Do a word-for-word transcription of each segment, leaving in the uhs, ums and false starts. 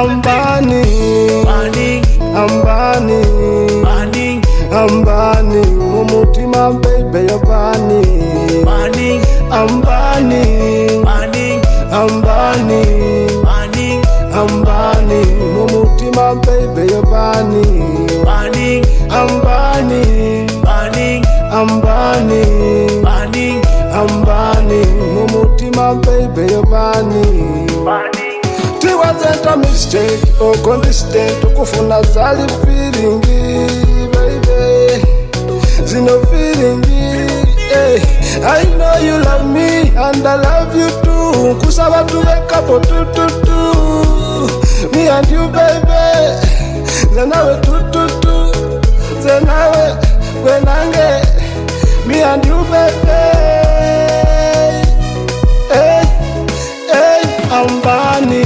Ambani, Bani, Ambani, Bani, Ambani, mumutima baby yabani. Bani, Ambani, Bani, Ambani, Bani, Ambani, mumutima baby yabani. Bani, Ambani, Bani, Ambani, Bani, Ambani, mumutima baby yabani. Bani. It wasn't a mistake or consistent to kufuna zali feeling, baby. Zino feeling, eh. I know you love me and I love you too. Kusaba to wake up tu tu tu. Me and you, baby. Zenawe tu tu tu. Zenawe wenange. Me and you, baby. Hey, hey, Ambani.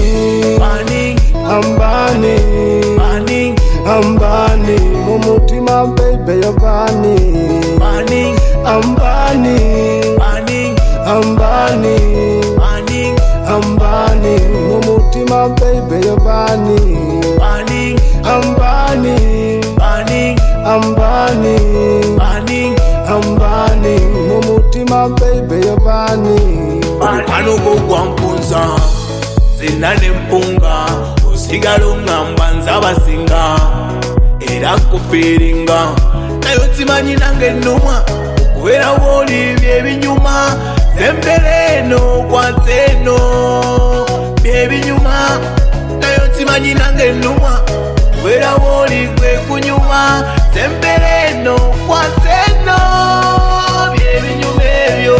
Ambani, Bani, Ambani, mumutima baby yabani. Bani, Ambani, Bani, Ambani, Bani, Ambani, mumutima baby yabani. Bani, Ambani, Bani, Ambani, Bani, Ambani, mumutima baby yabani. Pano gogwa mpunza zinane mpunga osigala ongamba nzabasinga era kufiringa nayo timanyi nange nnumwa okubeera wooli byebinyuma zembere eno kwate eno byebinyuma nayo timanyi nange nnumwa okubeera wooli gwe kunyuma zembere eno kwate eno byebinyuma ebyo.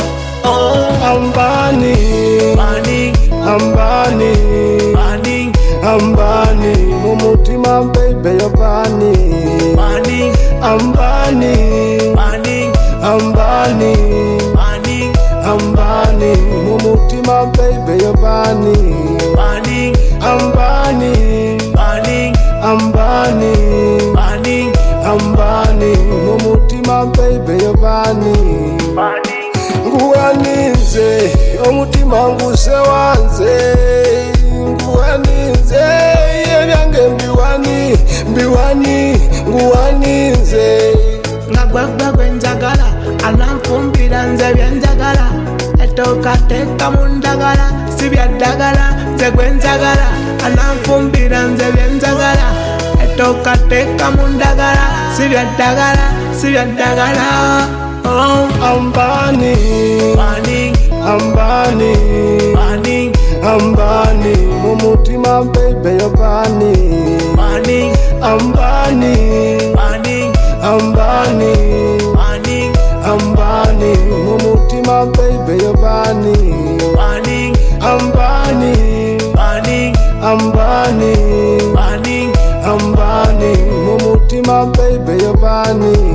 Ambani, Bani, Ambani, Bani, Ambani, mumutima baby yabani. Bani, Ambani, Bani, Ambani, Bani, Ambani, mumutima baby yabani. Bani, Ambani, Bani, Ambani, Bani, Ambani, mumutima baby yabani. Bani. Nguwaninze omutima nguse wanze, nguwaninze ebyange mbiwani mbiwani nguwaninze. Ngagwagwa gwenjagala ananfumbira nze byenjagala etoka teka mundagala si byaddagala nze gwenjagala ananfumbira nze byenjagala etoka teka mundagala si byaddagala si byaddagala. Oh, Ambani, Bani, Ambani, Bani, Ambani, mumutima baby yabani. Bani, Ambani, Bani, Ambani, Bani, Ambani, mumutima baby yabani. Bani, Ambani, Bani, Ambani, Bani, Ambani, mumutima baby yabani.